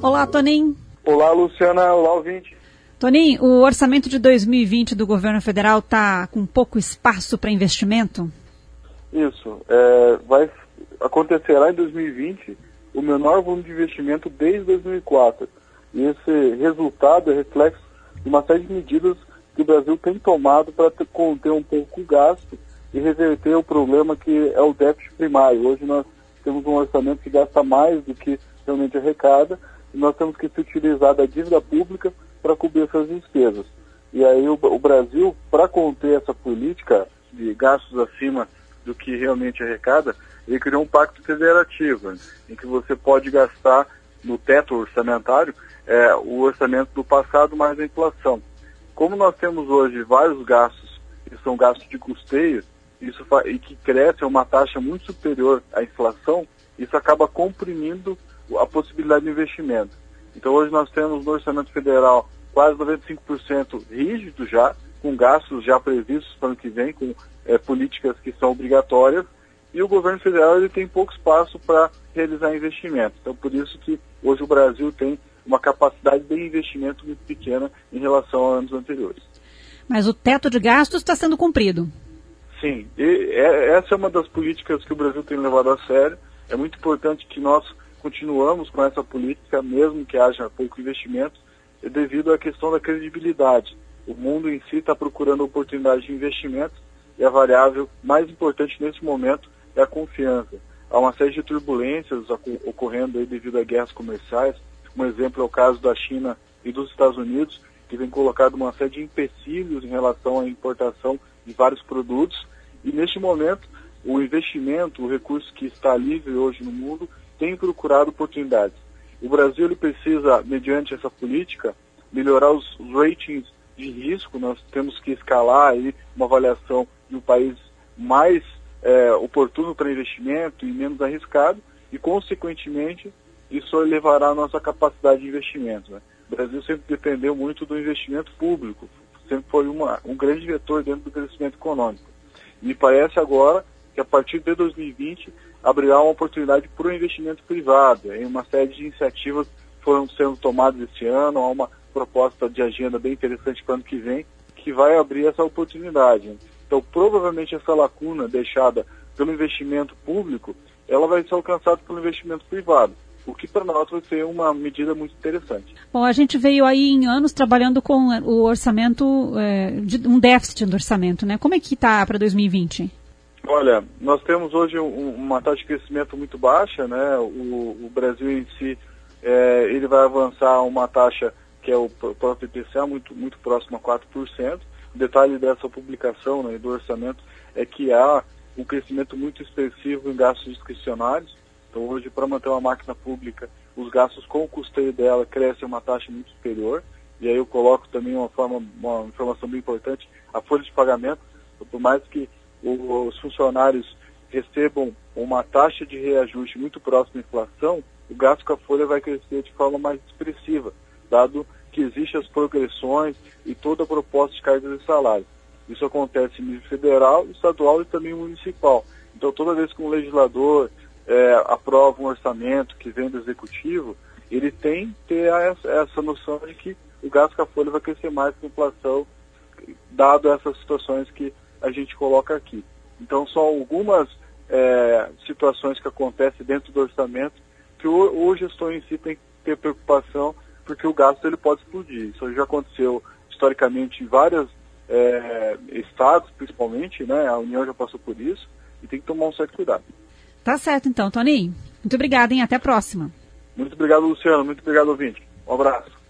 Olá, Toninho. Olá, Luciana. Olá, ouvinte. Toninho, o orçamento de 2020 do governo federal está com pouco espaço para investimento? Isso. Acontecerá em 2020 o menor volume de investimento desde 2004. E esse resultado é reflexo de uma série de medidas que o Brasil tem tomado para conter um pouco o gasto e reverter o problema que é o déficit primário. Hoje nós temos um orçamento que gasta mais do que realmente arrecada e nós temos que se utilizar da dívida pública para cobrir essas despesas. E aí o Brasil, para conter essa política de gastos acima do que realmente arrecada, ele criou um pacto federativo, em que você pode gastar no teto orçamentário o orçamento do passado mais a inflação. Como nós temos hoje vários gastos que são gastos de custeio, e que crescem a uma taxa muito superior à inflação, isso acaba comprimindo a possibilidade de investimento. Então hoje nós temos no orçamento federal quase 95% rígido já, com gastos já previstos para o ano que vem, com políticas que são obrigatórias, e o governo federal ele tem pouco espaço para realizar investimentos. Então por isso que hoje o Brasil tem uma capacidade de investimento muito pequena em relação a anos anteriores. Mas o teto de gastos está sendo cumprido. Sim, essa é uma das políticas que o Brasil tem levado a sério. É muito importante que nós continuamos com essa política, mesmo que haja pouco investimento, devido à questão da credibilidade. O mundo em si está procurando oportunidades de investimento e a variável mais importante nesse momento é a confiança. Há uma série de turbulências ocorrendo aí devido a guerras comerciais. Um exemplo é o caso da China e dos Estados Unidos, que vem colocado uma série de empecilhos em relação à importação de vários produtos. E neste momento, o investimento, o recurso que está livre hoje no mundo, tem procurado oportunidades. O Brasil ele precisa, mediante essa política, melhorar os ratings de risco. Nós temos que escalar aí uma avaliação de um país mais oportuno para investimento e menos arriscado, e, consequentemente, isso elevará a nossa capacidade de investimento, né? O Brasil sempre dependeu muito do investimento público, sempre foi um grande vetor dentro do crescimento econômico. Me parece agora que a partir de 2020 abrirá uma oportunidade para o investimento privado. Em uma série de iniciativas foram sendo tomadas esse ano, há uma proposta de agenda bem interessante para o ano que vem, que vai abrir essa oportunidade. Então, provavelmente essa lacuna deixada pelo investimento público, ela vai ser alcançada pelo investimento privado, o que para nós vai ser uma medida muito interessante. Bom, a gente veio aí em anos trabalhando com o orçamento, um déficit do orçamento, né? Como é que está para 2020? Olha, nós temos hoje uma taxa de crescimento muito baixa, né? O Brasil em si, ele vai avançar uma taxa que é o próprio IPCA, muito próximo a 4%. O detalhe dessa publicação, né, do orçamento é que há um crescimento muito expressivo em gastos discricionários. Então hoje, para manter uma máquina pública, os gastos com o custeio dela crescem uma taxa muito superior. E aí eu coloco também uma informação bem importante, a folha de pagamento. Então, por mais que os funcionários recebam uma taxa de reajuste muito próxima à inflação, o gasto com a folha vai crescer de forma mais expressiva, dado que existem as progressões e toda a proposta de cargos e salários. Isso acontece em nível federal, estadual e também municipal. Então toda vez que um legislador aprova um orçamento que vem do executivo, ele tem que ter essa noção de que o gasto com a folha vai crescer mais que a inflação, dado essas situações que a gente coloca aqui. Então são algumas situações que acontecem dentro do orçamento que o gestor em si tem que ter preocupação, porque o gasto ele pode explodir. Isso já aconteceu historicamente em vários estados, principalmente, né? A União já passou por isso e tem que tomar um certo cuidado. Tá certo então, Toninho. Muito obrigada, hein? Até a próxima. Muito obrigado, Luciano. Muito obrigado, ouvinte. Um abraço.